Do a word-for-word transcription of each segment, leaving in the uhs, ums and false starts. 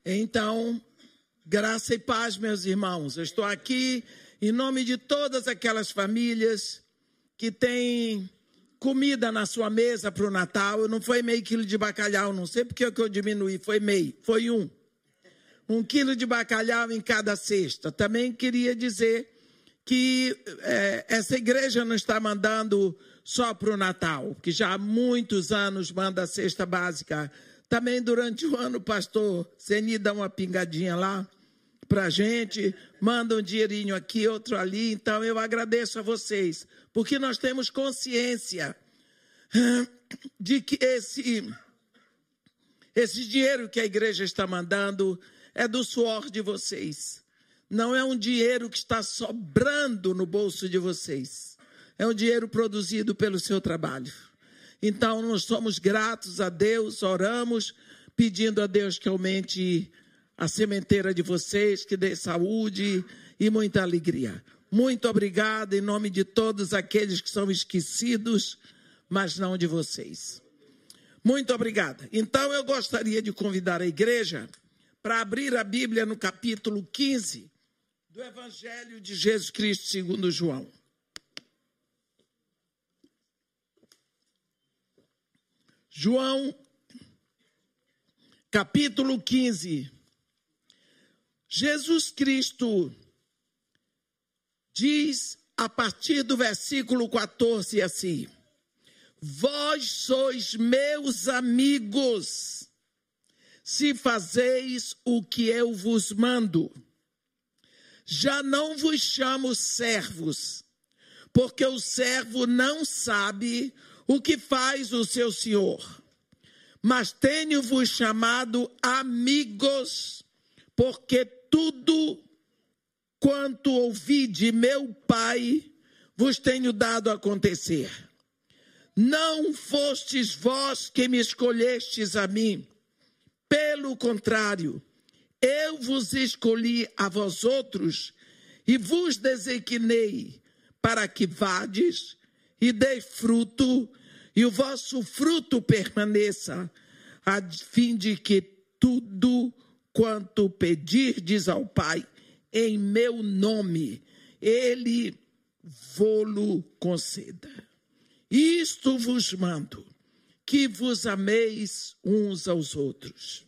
Então, graça e paz, meus irmãos. Eu estou aqui em nome de todas aquelas famílias que têm comida na sua mesa para o Natal. Não foi meio quilo de bacalhau, não sei porque que eu diminuí, foi meio, foi um. Um quilo de bacalhau em cada cesta. Também queria dizer que é, essa igreja não está mandando só para o Natal, que já há muitos anos manda a cesta básica. Também durante o ano, o pastor Zeni dá uma pingadinha lá para a gente, manda um dinheirinho aqui, outro ali. Então, eu agradeço a vocês, porque nós temos consciência de que esse, esse dinheiro que a igreja está mandando é do suor de vocês. Não é um dinheiro que está sobrando no bolso de vocês. É um dinheiro produzido pelo seu trabalho. Então, nós somos gratos a Deus, oramos, pedindo a Deus que aumente a sementeira de vocês, que dê saúde e muita alegria. Muito obrigado em nome de todos aqueles que são esquecidos, mas não de vocês. Muito obrigada. Então, eu gostaria de convidar a igreja para abrir a Bíblia no capítulo quinze do Evangelho de Jesus Cristo segundo João. João, capítulo quinze. Jesus Cristo diz a partir do versículo quatorze assim: vós sois meus amigos, se fazeis o que eu vos mando. Já não vos chamo servos, porque o servo não sabe o que faz o seu senhor. Mas tenho-vos chamado amigos, porque tudo quanto ouvi de meu Pai vos tenho dado a acontecer. Não fostes vós que me escolhestes a mim. Pelo contrário, eu vos escolhi a vós outros e vos designei para que vades e deis fruto, e o vosso fruto permaneça, a fim de que tudo quanto pedirdes ao Pai em meu nome, Ele vô-lo conceda. Isto vos mando, que vos ameis uns aos outros.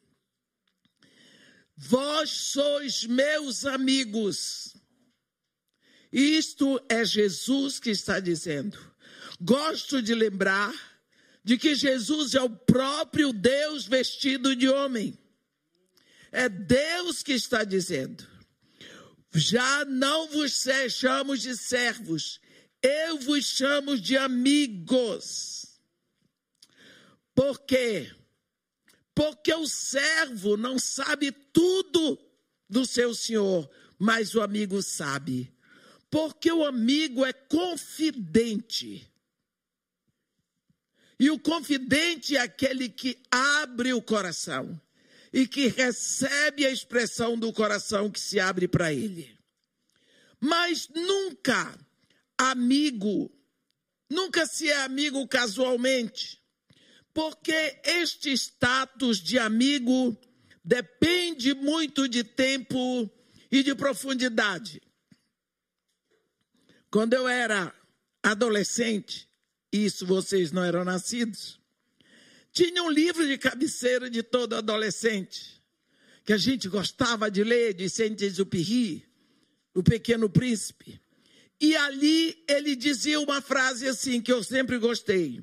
Vós sois meus amigos. Isto é Jesus que está dizendo. Gosto de lembrar de que Jesus é o próprio Deus vestido de homem. É Deus que está dizendo. Já não vos chamo de servos, eu vos chamo de amigos. Por quê? Porque o servo não sabe tudo do seu senhor, mas o amigo sabe. Porque o amigo é confidente. E o confidente é aquele que abre o coração e que recebe a expressão do coração que se abre para ele. Mas nunca amigo, nunca se é amigo casualmente, porque este status de amigo depende muito de tempo e de profundidade. Quando eu era adolescente, isso vocês não eram nascidos, tinha um livro de cabeceira de todo adolescente, que a gente gostava de ler, de Saint-Exupéry, O Pequeno Príncipe. E ali ele dizia uma frase assim, que eu sempre gostei.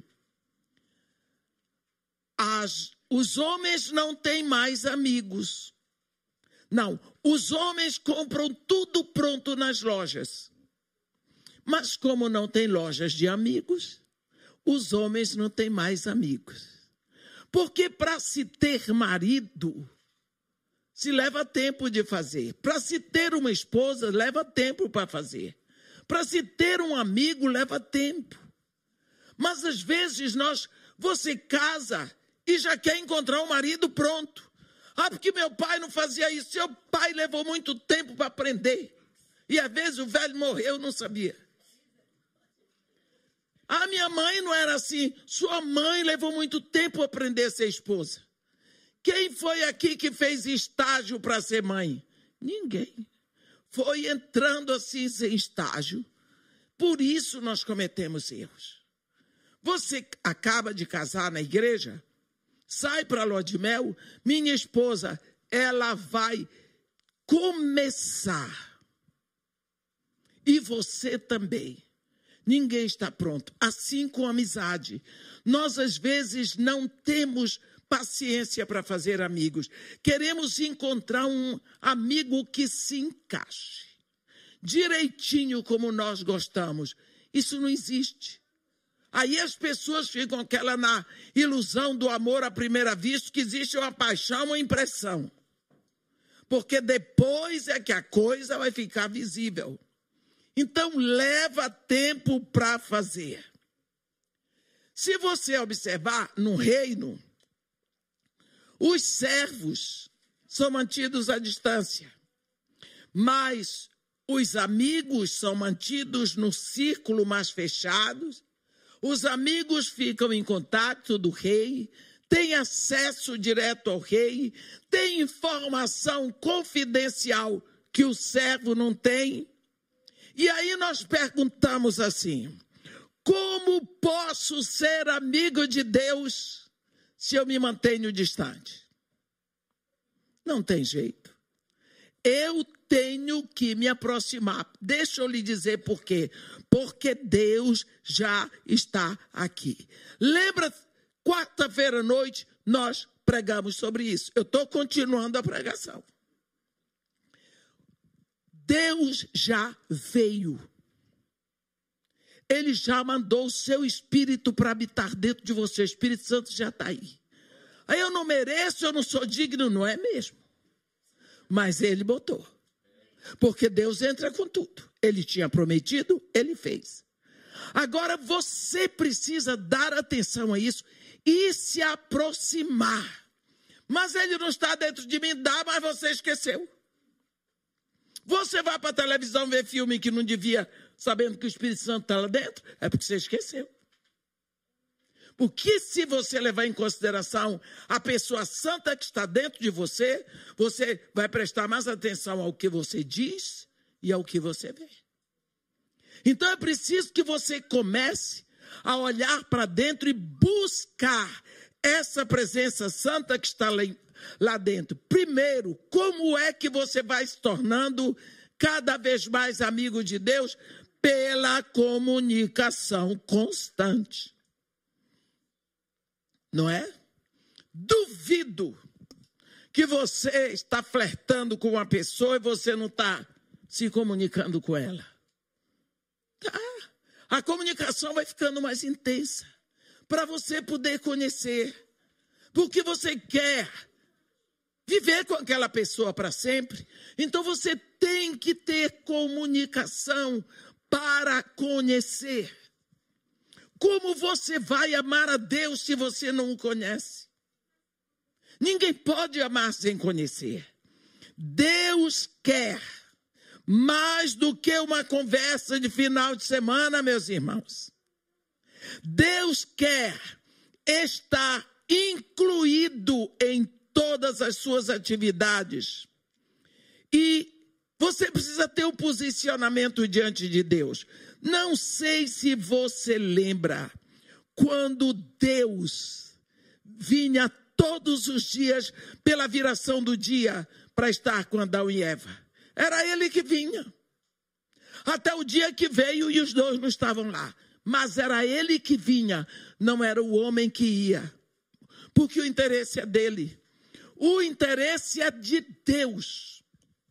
As, os homens não têm mais amigos. Não, os homens compram tudo pronto nas lojas. Mas como não tem lojas de amigos, os homens não têm mais amigos. Porque para se ter marido, se leva tempo de fazer. Para se ter uma esposa, leva tempo para fazer. Para se ter um amigo, leva tempo. Mas às vezes nós, você casa e já quer encontrar um marido pronto. Ah, porque meu pai não fazia isso. Seu pai levou muito tempo para aprender. E às vezes o velho morreu, não sabia. Ah, minha mãe não era assim. Sua mãe levou muito tempo a aprender a ser esposa. Quem foi aqui que fez estágio para ser mãe? Ninguém. Foi entrando assim sem estágio. Por isso nós cometemos erros. Você acaba de casar na igreja, sai para a lua de mel, minha esposa, ela vai começar. E você também. Ninguém está pronto. Assim com a amizade. Nós, às vezes, não temos paciência para fazer amigos. Queremos encontrar um amigo que se encaixe direitinho como nós gostamos. Isso não existe. Aí as pessoas ficam aquela na ilusão do amor à primeira vista, que existe uma paixão, uma impressão. Porque depois é que a coisa vai ficar visível. Então, leva tempo para fazer. Se você observar, no reino, os servos são mantidos à distância, mas os amigos são mantidos no círculo mais fechado. Os amigos ficam em contato do rei, têm acesso direto ao rei, têm informação confidencial que o servo não tem. E aí nós perguntamos assim: como posso ser amigo de Deus se eu me mantenho distante? Não tem jeito. Eu tenho que me aproximar. Deixa eu lhe dizer por quê. Porque Deus já está aqui. Lembra, quarta-feira à noite, nós pregamos sobre isso. Eu estou continuando a pregação. Deus já veio. Ele já mandou o seu Espírito para habitar dentro de você. O Espírito Santo já está aí. Aí eu não mereço, eu não sou digno, não é mesmo? Mas Ele botou. Porque Deus entra com tudo. Ele tinha prometido, Ele fez. Agora você precisa dar atenção a isso e se aproximar. Mas Ele não está dentro de mim, dá, mas você esqueceu. Você vai para a televisão ver filme que não devia, sabendo que o Espírito Santo está lá dentro, é porque você esqueceu. Porque se você levar em consideração a pessoa santa que está dentro de você, você vai prestar mais atenção ao que você diz e ao que você vê. Então é preciso que você comece a olhar para dentro e buscar essa presença santa que está lá dentro. Primeiro, como é que você vai se tornando cada vez mais amigo de Deus? Pela comunicação constante. Não é? Duvido que você está flertando com uma pessoa e você não está se comunicando com ela. Tá. A comunicação vai ficando mais intensa para você poder conhecer. Porque você quer viver com aquela pessoa para sempre. Então você tem que ter comunicação para conhecer. Como você vai amar a Deus se você não o conhece? Ninguém pode amar sem conhecer. Deus quer mais do que uma conversa de final de semana, meus irmãos. Deus quer estar incluído em todas as suas atividades. E você precisa ter um posicionamento diante de Deus. Não sei se você lembra quando Deus vinha todos os dias pela viração do dia para estar com Adão e Eva. Era Ele que vinha. Até o dia que veio e os dois não estavam lá. Mas era Ele que vinha, não era o homem que ia. Porque o interesse é dele. O interesse é de Deus.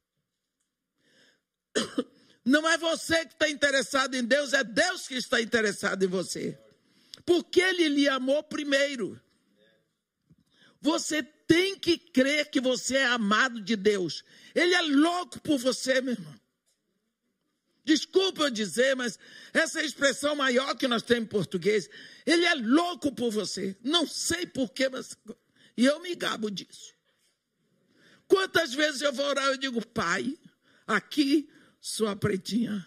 Não é você que está interessado em Deus, é Deus que está interessado em você. Porque Ele lhe amou primeiro. Você tem que crer que você é amado de Deus. Ele é louco por você, meu irmão. Desculpa eu dizer, mas essa é a expressão maior que nós temos em português. Ele é louco por você. Não sei porquê, mas... E eu me gabo disso. Quantas vezes eu vou orar e eu digo, Pai, aqui sua pretinha.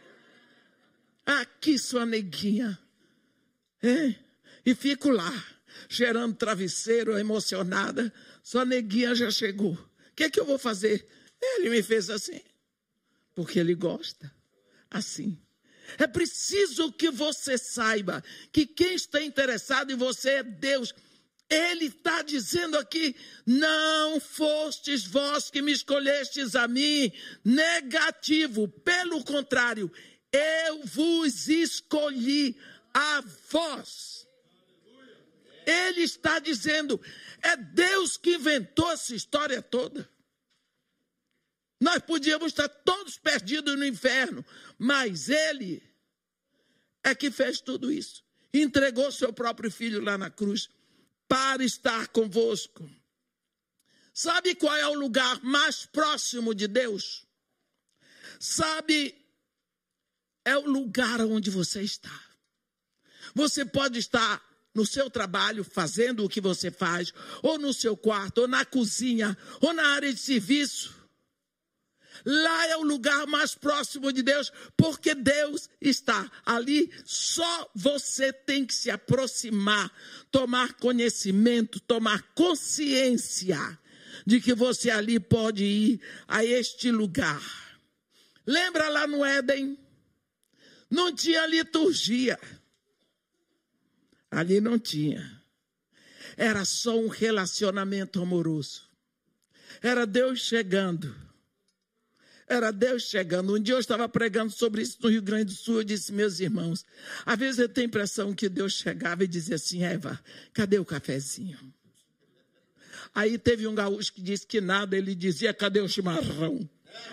Aqui sua neguinha. É? E fico lá. cheirando travesseiro, emocionada. Sua neguinha já chegou. O que é que eu vou fazer? Ele me fez assim. Porque ele gosta. Assim. É preciso que você saiba que quem está interessado em você é Deus. Ele está dizendo aqui, não fostes vós que me escolhestes a mim, negativo, pelo contrário, eu vos escolhi a vós. Ele está dizendo, é Deus que inventou essa história toda. Nós podíamos estar todos perdidos no inferno, mas Ele é que fez tudo isso. Entregou seu próprio filho lá na cruz para estar convosco. Sabe qual é o lugar mais próximo de Deus? Sabe, é o lugar onde você está. Você pode estar no seu trabalho, fazendo o que você faz, ou no seu quarto, ou na cozinha, ou na área de serviço. Lá é o lugar mais próximo de Deus, porque Deus está ali. Só você tem que se aproximar, tomar conhecimento, tomar consciência de que você ali pode ir a este lugar. Lembra lá no Éden? Não tinha liturgia. Ali não tinha. Era só um relacionamento amoroso. Era Deus chegando. Era Deus chegando. Um dia eu estava pregando sobre isso no Rio Grande do Sul. Eu disse, meus irmãos, às vezes eu tenho a impressão que Deus chegava e dizia assim, Eva, cadê o cafezinho? Aí teve um gaúcho que disse que nada, ele dizia, cadê o chimarrão?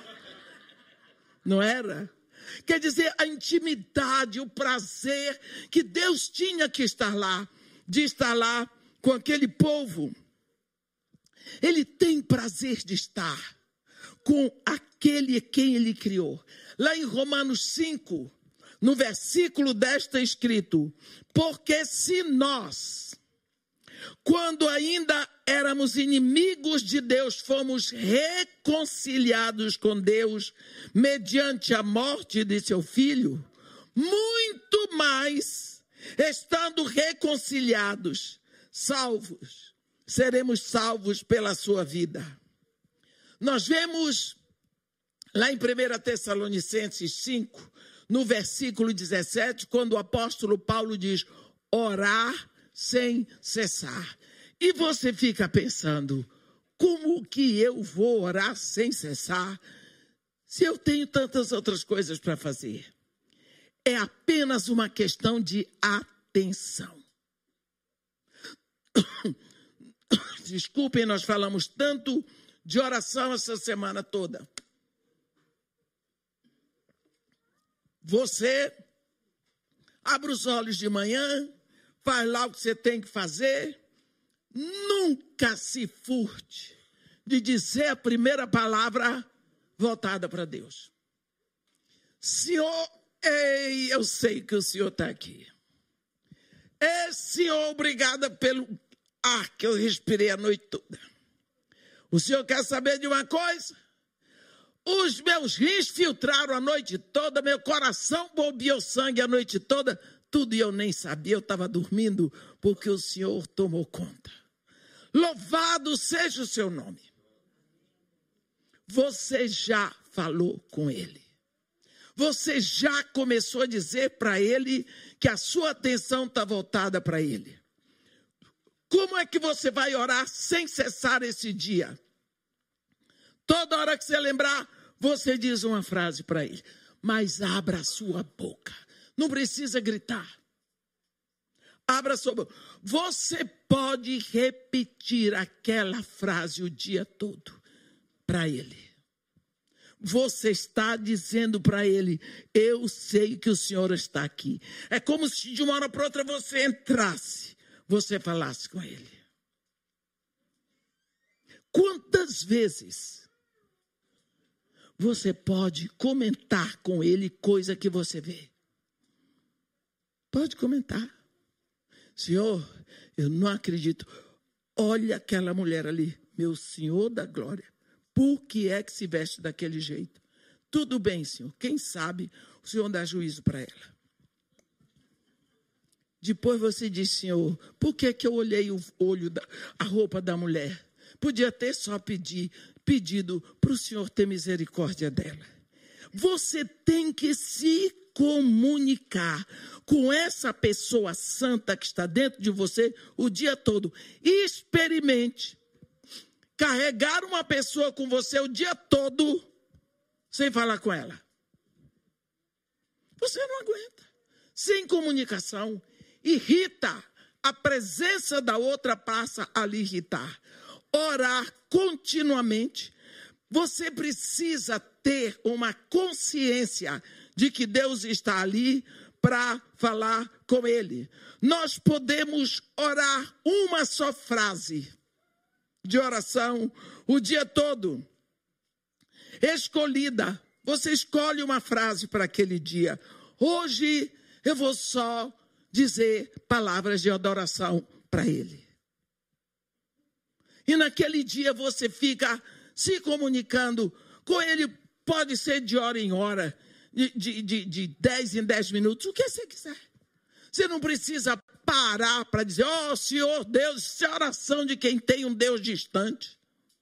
Não era? Quer dizer, a intimidade, o prazer que Deus tinha que estar lá, de estar lá com aquele povo. Ele tem prazer de estar com aquele quem ele criou. Lá em Romanos cinco, no versículo dez está escrito, porque se nós, quando ainda éramos inimigos de Deus, fomos reconciliados com Deus mediante a morte de seu filho, muito mais, estando reconciliados, salvos, seremos salvos pela sua vida. Nós vemos lá em primeira Tessalonicenses cinco, no versículo dezessete, quando o apóstolo Paulo diz, orar sem cessar. E você fica pensando, como que eu vou orar sem cessar, se eu tenho tantas outras coisas para fazer? É apenas uma questão de atenção. Desculpem, nós falamos tanto de oração essa semana toda. Você abre os olhos de manhã, faz lá o que você tem que fazer. Nunca se furte de dizer a primeira palavra voltada para Deus. Senhor, ei, eu sei que o Senhor está aqui. É, Senhor, obrigada pelo ar que eu respirei a noite toda. O Senhor quer saber de uma coisa? Os meus rins filtraram a noite toda, meu coração bombeou sangue a noite toda, tudo e eu nem sabia, eu estava dormindo, porque o Senhor tomou conta. Louvado seja o seu nome. Você já falou com Ele. Você já começou a dizer para Ele que a sua atenção está voltada para Ele. Como é que você vai orar sem cessar esse dia? Toda hora que você lembrar, você diz uma frase para Ele. Mas abra a sua boca. Não precisa gritar. Abra a sua boca. Você pode repetir aquela frase o dia todo para Ele. Você está dizendo para Ele, eu sei que o Senhor está aqui. É como se de uma hora para outra você entrasse, você falasse com Ele. Quantas vezes você pode comentar com Ele coisa que você vê? Pode comentar. Senhor, eu não acredito. Olha aquela mulher ali, meu Senhor da glória. Por que é que se veste daquele jeito? Tudo bem, Senhor. Quem sabe o Senhor dá juízo para ela. Depois você diz, Senhor, por que que eu olhei o olho, da, a roupa da mulher? Podia ter só pedir, pedido para o Senhor ter misericórdia dela. Você tem que se comunicar com essa pessoa santa que está dentro de você o dia todo. E experimente carregar uma pessoa com você o dia todo sem falar com ela. Você não aguenta. Sem comunicação, irrita. A presença da outra passa a lhe irritar. Orar continuamente. Você precisa ter uma consciência de que Deus está ali para falar com ele. Nós podemos orar uma só frase de oração o dia todo. Escolhida. Você escolhe uma frase para aquele dia. Hoje eu vou só dizer palavras de adoração para ele. E naquele dia você fica se comunicando com ele, pode ser de hora em hora, de, de, de, de dez em dez minutos, o que você quiser. Você não precisa parar para dizer, ó, oh, Senhor Deus, isso é oração de quem tem um Deus distante.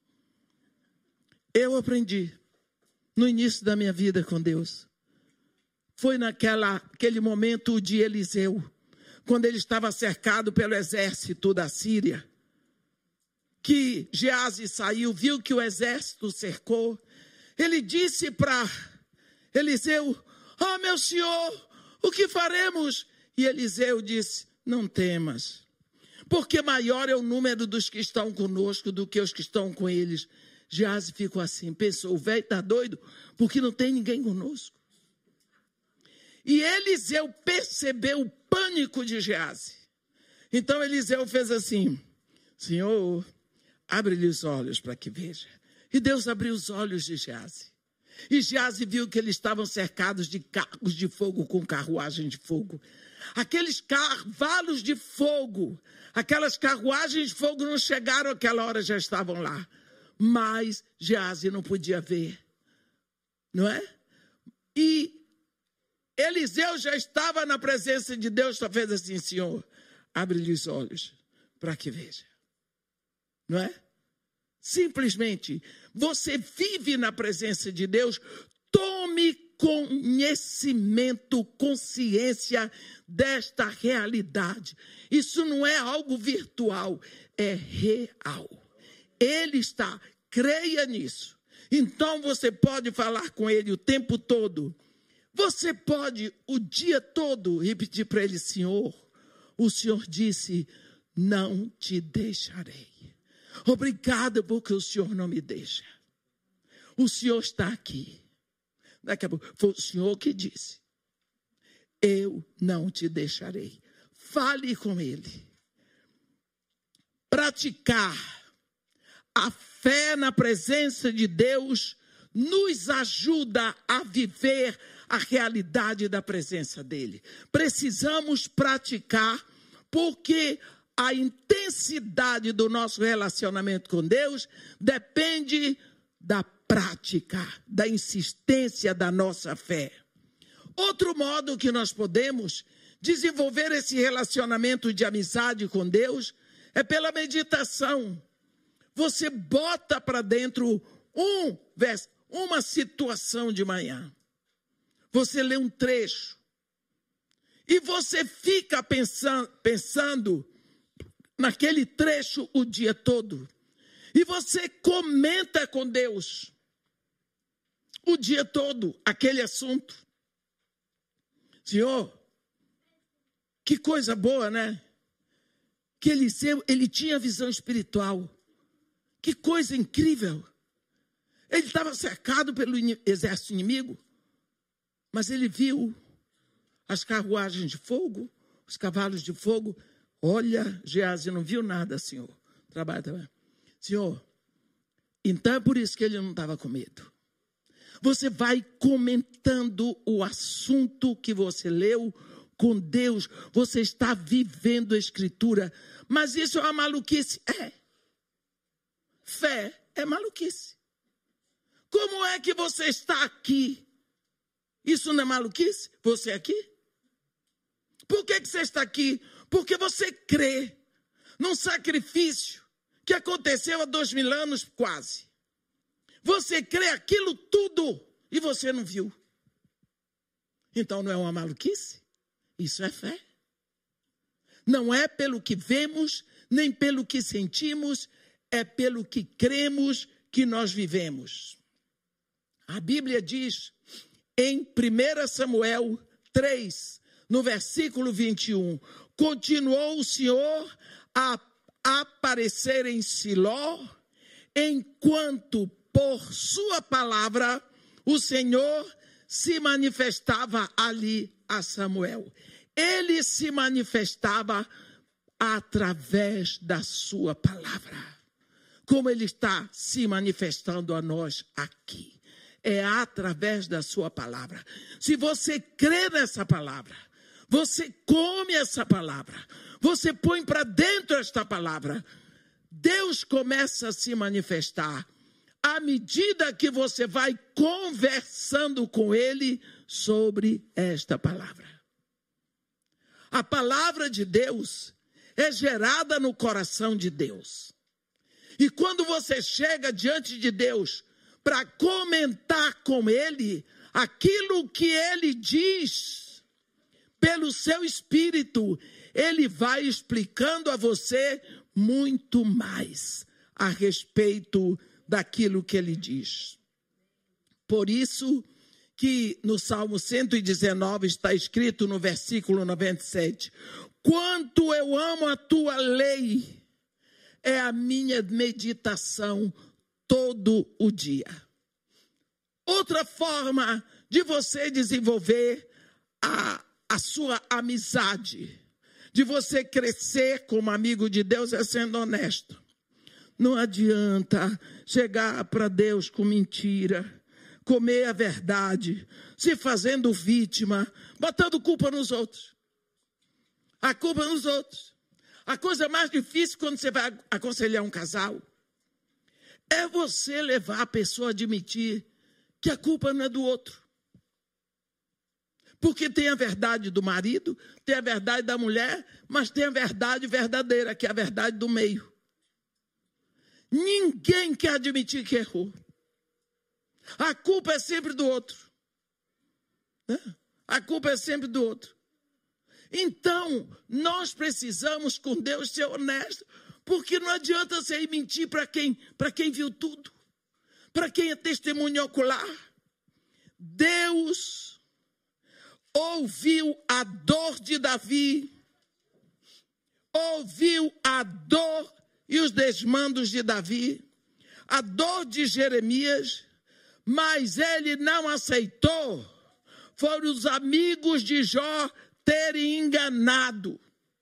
Eu aprendi no início da minha vida com Deus. Foi naquela, aquele momento de Eliseu, quando ele estava cercado pelo exército da Síria, que Geazi saiu, viu que o exército cercou. Ele disse para Eliseu, ó oh, meu senhor, o que faremos? E Eliseu disse, não temas, porque maior é o número dos que estão conosco do que os que estão com eles. Geazi ficou assim, pensou, o velho está doido, porque não tem ninguém conosco. E Eliseu percebeu o pânico de Geazi. Então Eliseu fez assim, Senhor, abre-lhe os olhos para que veja. E Deus abriu os olhos de Geazi. E Geazi viu que eles estavam cercados de carros de fogo com carruagem de fogo. Aqueles cavalos de fogo, aquelas carruagens de fogo não chegaram àquela hora, já estavam lá. Mas Geazi não podia ver, não é? E Eliseu já estava na presença de Deus, só fez assim, Senhor, abre-lhe os olhos para que veja. Não é? Simplesmente, você vive na presença de Deus, tome conhecimento, consciência desta realidade. Isso não é algo virtual, é real. Ele está, creia nisso. Então você pode falar com ele o tempo todo. Você pode o dia todo repetir para ele, Senhor, o Senhor disse, não te deixarei. Obrigada porque o Senhor não me deixa. O Senhor está aqui. Daqui a pouco, foi o Senhor que disse, eu não te deixarei. Fale com ele. Praticar a fé na presença de Deus nos ajuda a viver a realidade da presença dele. Precisamos praticar, porque a intensidade do nosso relacionamento com Deus depende da prática, da insistência da nossa fé. Outro modo que nós podemos desenvolver esse relacionamento de amizade com Deus é pela meditação. Você bota para dentro um, uma situação de manhã. Você lê um trecho. E você fica pensando, pensando naquele trecho o dia todo. E você comenta com Deus o dia todo aquele assunto. Senhor, que coisa boa, né? Que Eliseu, ele tinha visão espiritual. Que coisa incrível. Ele estava cercado pelo exército inimigo, mas ele viu as carruagens de fogo, os cavalos de fogo. Olha, Geazi não viu nada, Senhor. Trabalha, trabalha. Senhor, então é por isso que ele não estava com medo. Você vai comentando o assunto que você leu com Deus. Você está vivendo a Escritura. Mas isso é uma maluquice? É. Fé é maluquice. Como é que você está aqui? Isso não é maluquice? Você aqui? Por que, que você está aqui? Porque você crê num sacrifício que aconteceu há dois mil anos quase. Você crê aquilo tudo e você não viu. Então não é uma maluquice? Isso é fé. Não é pelo que vemos, nem pelo que sentimos, é pelo que cremos que nós vivemos. A Bíblia diz em primeiro Samuel três, no versículo vinte e um, continuou o Senhor a aparecer em Siló, enquanto por sua palavra o Senhor se manifestava ali a Samuel. Ele se manifestava através da sua palavra, como ele está se manifestando a nós aqui. É através da sua palavra. Se você crê nessa palavra, você come essa palavra, você põe para dentro esta palavra, Deus começa a se manifestar à medida que você vai conversando com ele sobre esta palavra. A palavra de Deus é gerada no coração de Deus. E quando você chega diante de Deus para comentar com ele aquilo que ele diz, pelo seu espírito, ele vai explicando a você muito mais a respeito daquilo que ele diz. Por isso que no Salmo cento e dezenove está escrito no versículo noventa e sete, quanto eu amo a tua lei, é a minha meditação todo o dia. Outra forma de você desenvolver a, a sua amizade, de você crescer como amigo de Deus, é sendo honesto. Não adianta chegar para Deus com mentira, comer a verdade, se fazendo vítima, botando culpa nos outros. A culpa nos outros. A coisa mais difícil quando você vai aconselhar um casal é você levar a pessoa a admitir que a culpa não é do outro. Porque tem a verdade do marido, tem a verdade da mulher, mas tem a verdade verdadeira, que é a verdade do meio. Ninguém quer admitir que errou. A culpa é sempre do outro. Né? A culpa é sempre do outro. Então, nós precisamos com Deus ser honestos, porque não adianta você ir mentir para quem, para quem viu tudo, para quem é testemunho ocular. Deus ouviu a dor de Davi, ouviu a dor e os desmandos de Davi, a dor de Jeremias, mas ele não aceitou. Foram os amigos de Jó terem enganado.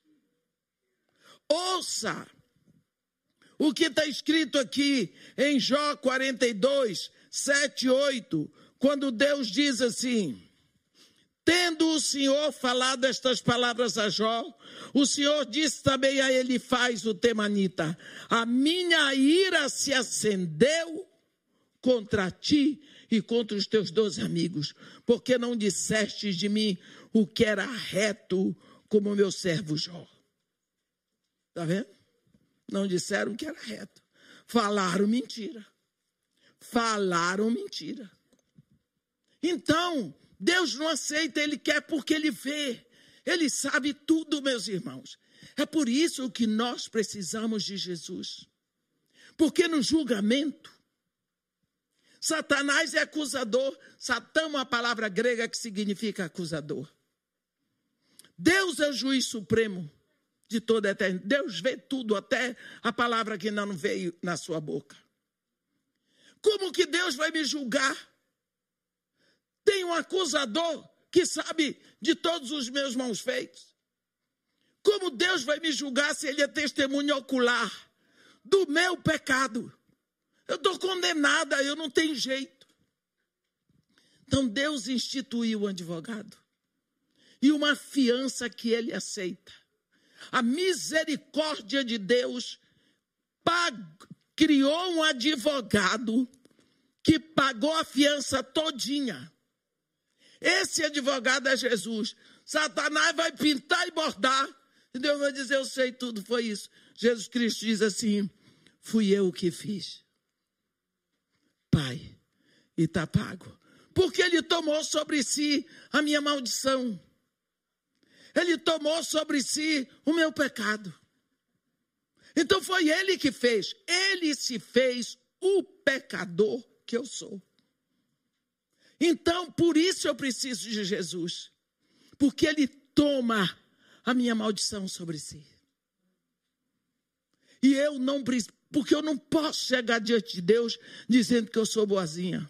Ouça o que está escrito aqui em Jó quarenta e dois, sete e oito, quando Deus diz assim: tendo o Senhor falado estas palavras a Jó, o Senhor disse também a Elifaz o temanita: a minha ira se acendeu contra ti e contra os teus doze amigos, porque não dissestes de mim o que era reto, como meu servo Jó. Está vendo? Não disseram o que era reto. Falaram mentira. Falaram mentira. Então, Deus não aceita, Ele quer porque Ele vê. Ele sabe tudo, meus irmãos. É por isso que nós precisamos de Jesus. Porque no julgamento, Satanás é acusador. Satã é uma palavra grega que significa acusador. Deus é o juiz supremo de toda a eternidade. Deus vê tudo, até a palavra que ainda não veio na sua boca. Como que Deus vai me julgar? Tem um acusador que sabe de todos os meus maus feitos. Como Deus vai me julgar se Ele é testemunho ocular do meu pecado? Eu estou condenada, eu não tenho jeito. Então Deus instituiu um advogado e uma fiança que Ele aceita. A misericórdia de Deus pagou, criou um advogado que pagou a fiança todinha. Esse advogado é Jesus. Satanás vai pintar e bordar. E Deus vai dizer, eu sei tudo, foi isso. Jesus Cristo diz assim, fui eu que fiz. Pai, e está pago. Porque ele tomou sobre si a minha maldição. Ele tomou sobre si o meu pecado. Então foi ele que fez. Ele se fez o pecador que eu sou. Então, por isso eu preciso de Jesus. Porque ele toma a minha maldição sobre si. E eu não preciso, porque eu não posso chegar diante de Deus dizendo que eu sou boazinha.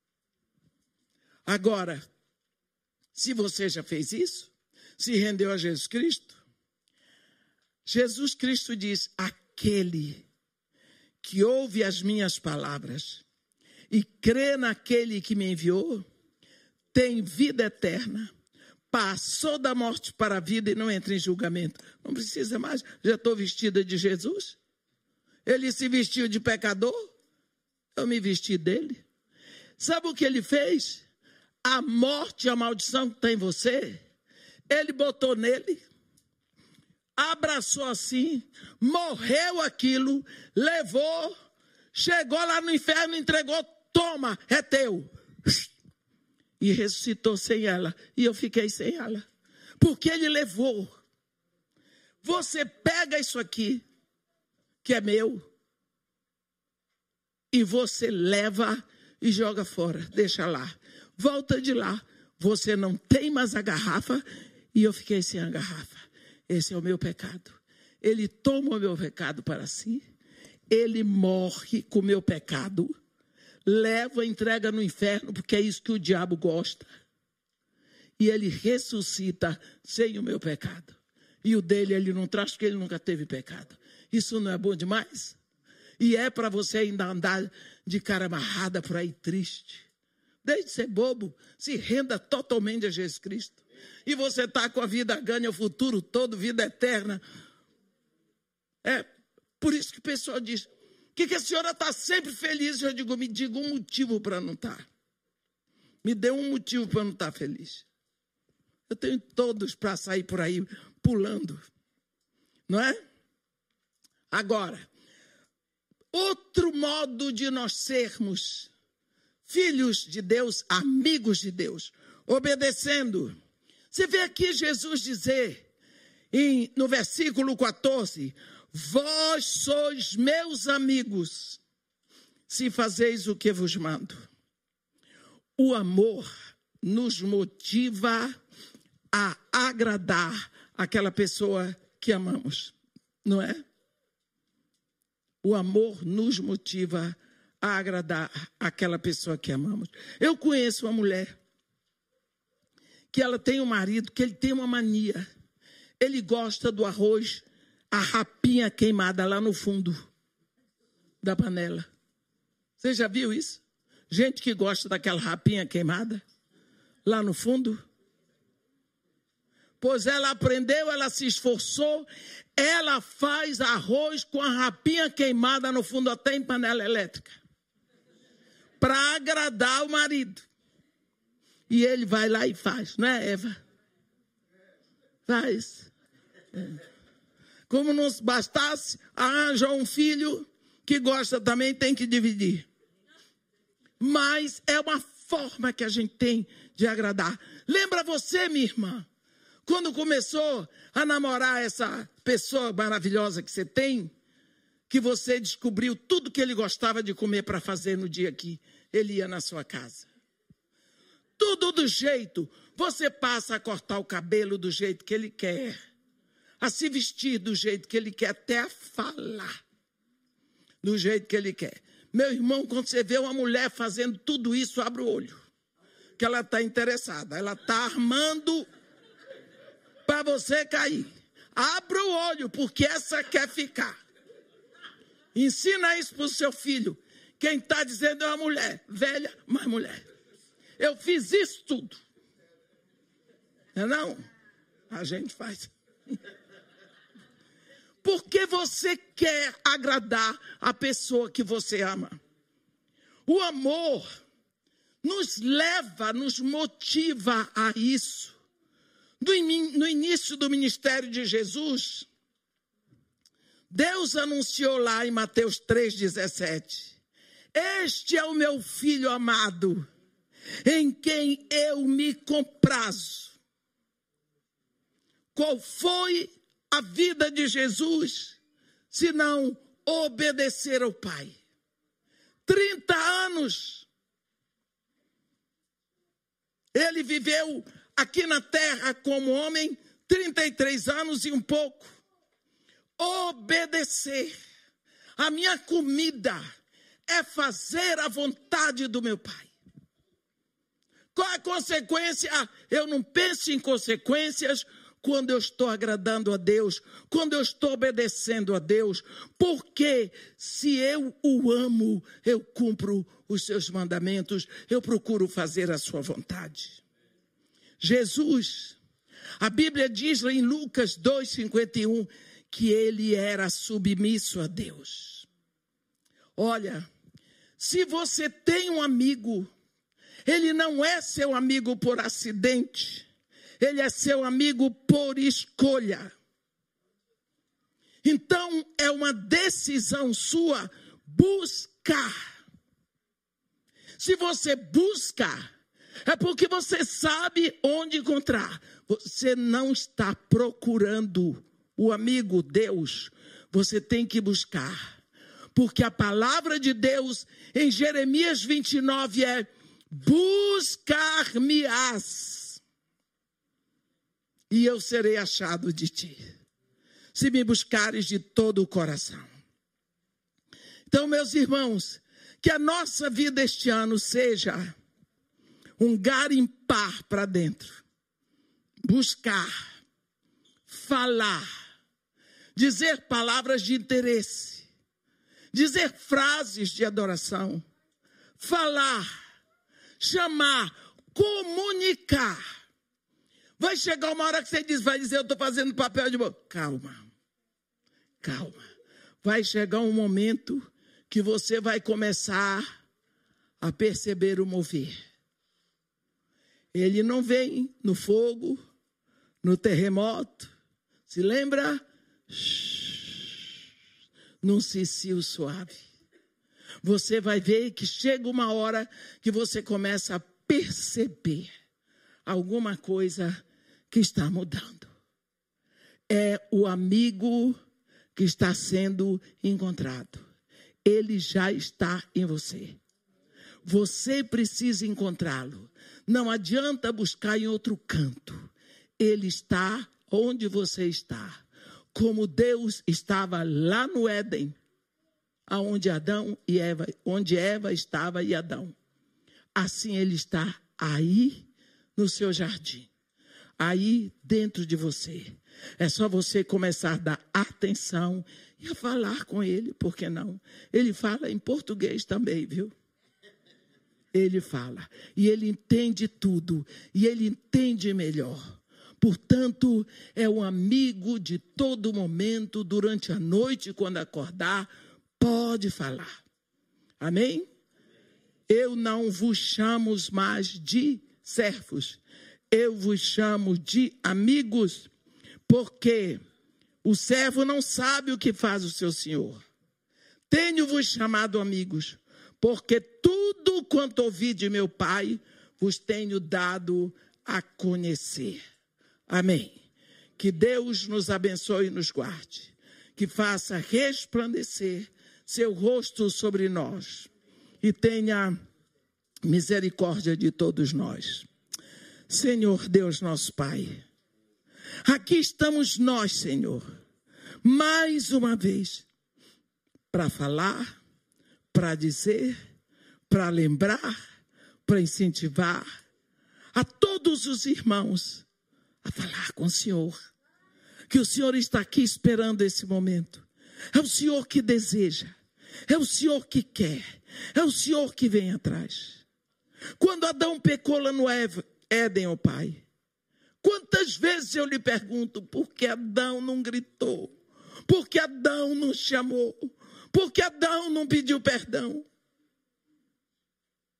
Agora, se você já fez isso, se rendeu a Jesus Cristo, Jesus Cristo diz, aquele que ouve as minhas palavras e crê naquele que me enviou, tem vida eterna, passou da morte para a vida e não entra em julgamento. Não precisa mais, já estou vestida de Jesus. Ele se vestiu de pecador, eu me vesti dele. Sabe o que ele fez? A morte e a maldição que tem em você, ele botou nele, abraçou assim, morreu aquilo, levou, chegou lá no inferno, entregou, toma, é teu. E ressuscitou sem ela, e eu fiquei sem ela, porque ele levou. Você pega isso aqui, que é meu, e você leva e joga fora, deixa lá. Volta de lá, você não tem mais a garrafa e eu fiquei sem a garrafa. Esse é o meu pecado. Ele toma o meu pecado para si, ele morre com o meu pecado, leva, entrega no inferno, porque é isso que o diabo gosta. E ele ressuscita sem o meu pecado. E o dele ele não traz porque ele nunca teve pecado. Isso não é bom demais? E é para você ainda andar de cara amarrada por aí triste. Deixe de ser bobo, se renda totalmente a Jesus Cristo. E você está com a vida ganha, o futuro todo, vida eterna. É por isso que o pessoal diz, que, que a senhora está sempre feliz? Eu digo, me diga um motivo para não estar. Me dê um motivo para não estar feliz. Eu tenho todos para sair por aí pulando. Não é? Agora, outro modo de nós sermos filhos de Deus, amigos de Deus, obedecendo. Você vê aqui Jesus dizer, em, no versículo quatorze, vós sois meus amigos, se fazeis o que vos mando. O amor nos motiva a agradar aquela pessoa que amamos, não é? O amor nos motiva a agradar aquela pessoa que amamos. Eu conheço uma mulher que ela tem um marido que ele tem uma mania. Ele gosta do arroz, a rapinha queimada lá no fundo da panela. Você já viu isso? Gente que gosta daquela rapinha queimada lá no fundo. Pois ela aprendeu, ela se esforçou, ela faz arroz com a rapinha queimada no fundo, até em panela elétrica, para agradar o marido. E ele vai lá e faz, não é, Eva? Faz. É. Como não bastasse, arranja um filho que gosta também, tem que dividir. Mas é uma forma que a gente tem de agradar. Lembra você, minha irmã, quando começou a namorar essa pessoa maravilhosa que você tem, que você descobriu tudo que ele gostava de comer para fazer no dia que ele ia na sua casa. Tudo do jeito, você passa a cortar o cabelo do jeito que ele quer, a se vestir do jeito que ele quer, até a falar do jeito que ele quer. Meu irmão, quando você vê uma mulher fazendo tudo isso, abre o olho, que ela está interessada, ela está armando para você cair. Abra o olho, porque essa quer ficar. Ensina isso para o seu filho. Quem está dizendo é uma mulher, velha, mas mulher. Eu fiz isso tudo. Não é não? A gente faz. Porque você quer agradar a pessoa que você ama. O amor nos leva, nos motiva a isso. No início do ministério de Jesus, Deus anunciou lá em Mateus três, dezessete, este é o meu filho amado, em quem eu me comprazo. Qual foi a vida de Jesus, se não obedecer ao Pai? trinta anos. Ele viveu aqui na terra como homem, trinta e três anos e um pouco. Obedecer. A minha comida é fazer a vontade do meu Pai. Qual a consequência? Eu não penso em consequências quando eu estou agradando a Deus, quando eu estou obedecendo a Deus, porque se eu o amo, eu cumpro os seus mandamentos, eu procuro fazer a sua vontade. Jesus, a Bíblia diz lá em Lucas dois, cinquenta e um, que ele era submisso a Deus. Olha, se você tem um amigo, ele não é seu amigo por acidente, ele é seu amigo por escolha. Então, é uma decisão sua buscar. Se você busca, é porque você sabe onde encontrar. Você não está procurando o amigo Deus, você tem que buscar. Porque a palavra de Deus em Jeremias vinte e nove é: buscar-me-ás e eu serei achado de ti, se me buscares de todo o coração. Então, meus irmãos, que a nossa vida este ano seja um garimpar para dentro, buscar, falar, dizer palavras de interesse, dizer frases de adoração, falar, chamar, comunicar. Vai chegar uma hora que você diz, vai dizer, eu estou fazendo papel de boca. Calma, calma. Vai chegar um momento que você vai começar a perceber o mover. Ele não vem no fogo, no terremoto. Se lembra? Num cicio suave. Você vai ver que chega uma hora que você começa a perceber alguma coisa que está mudando. É o amigo que está sendo encontrado. Ele já está em você. Você precisa encontrá-lo. Não adianta buscar em outro canto. Ele está onde você está. Como Deus estava lá no Éden, aonde Adão e Eva, onde Eva estava e Adão. Assim ele está aí no seu jardim. Aí dentro de você. É só você começar a dar atenção e a falar com ele, por que não? Ele fala em português também, viu? Ele fala. E ele entende tudo. E ele entende melhor. Portanto, é um amigo de todo momento, durante a noite, quando acordar, pode falar. Amém? Eu não vos chamo mais de servos. Eu vos chamo de amigos, porque o servo não sabe o que faz o seu senhor. Tenho-vos chamado amigos, porque tudo quanto ouvi de meu Pai, vos tenho dado a conhecer. Amém. Que Deus nos abençoe e nos guarde. Que faça resplandecer seu rosto sobre nós. E tenha misericórdia de todos nós. Senhor Deus nosso Pai, aqui estamos nós, Senhor, mais uma vez, para falar, para dizer, para lembrar, para incentivar a todos os irmãos a falar com o Senhor. Que o Senhor está aqui esperando esse momento. É o Senhor que deseja, é o Senhor que quer, é o Senhor que vem atrás. Quando Adão pecou lá no Éden, ó Pai, quantas vezes eu lhe pergunto, por que Adão não gritou? Por que Adão não chamou? Por que Adão não pediu perdão?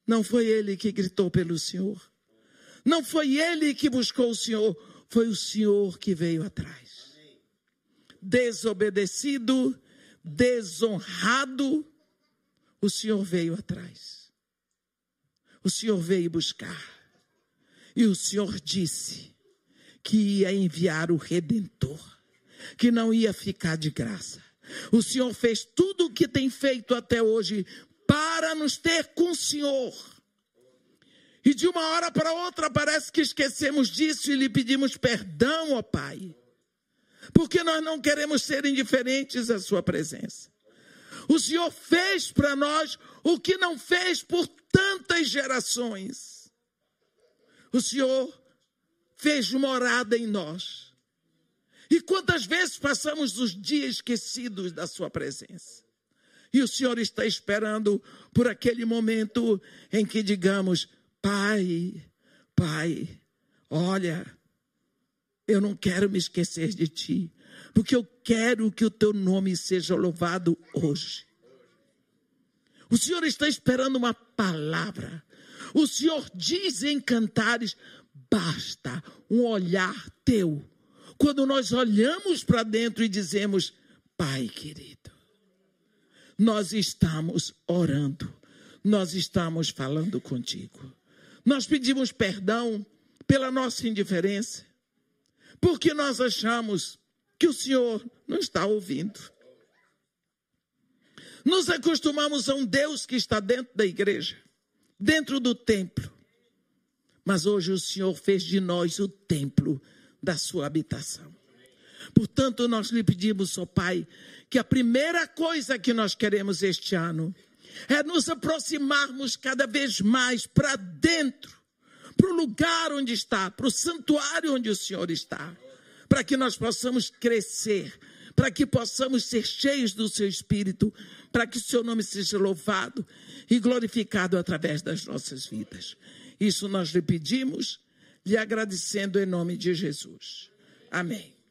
Não foi ele que gritou pelo Senhor. Não foi ele que buscou o Senhor. Foi o Senhor que veio atrás. Desobedecido, desonrado, o Senhor veio atrás. O Senhor veio buscar. E o Senhor disse que ia enviar o Redentor, que não ia ficar de graça. O Senhor fez tudo o que tem feito até hoje para nos ter com o Senhor. E de uma hora para outra parece que esquecemos disso e lhe pedimos perdão, ó Pai. Porque nós não queremos ser indiferentes à sua presença. O Senhor fez para nós o que não fez por tantas gerações. O Senhor fez morada em nós. E quantas vezes passamos os dias esquecidos da sua presença? E o Senhor está esperando por aquele momento em que digamos: Pai, Pai, olha, eu não quero me esquecer de ti, porque eu quero que o teu nome seja louvado hoje. O Senhor está esperando uma palavra. O Senhor diz em Cantares: basta um olhar teu. Quando nós olhamos para dentro e dizemos: Pai querido, nós estamos orando, nós estamos falando contigo. Nós pedimos perdão pela nossa indiferença, porque nós achamos que o Senhor não está ouvindo. Nos acostumamos a um Deus que está dentro da igreja, dentro do templo. Mas hoje o Senhor fez de nós o templo da sua habitação. Portanto, nós lhe pedimos, ó Pai, que a primeira coisa que nós queremos este ano é nos aproximarmos cada vez mais para dentro, para o lugar onde está, para o santuário onde o Senhor está, para que nós possamos crescer, para que possamos ser cheios do seu Espírito, para que o seu nome seja louvado e glorificado através das nossas vidas. Isso nós lhe pedimos, lhe agradecendo em nome de Jesus. Amém.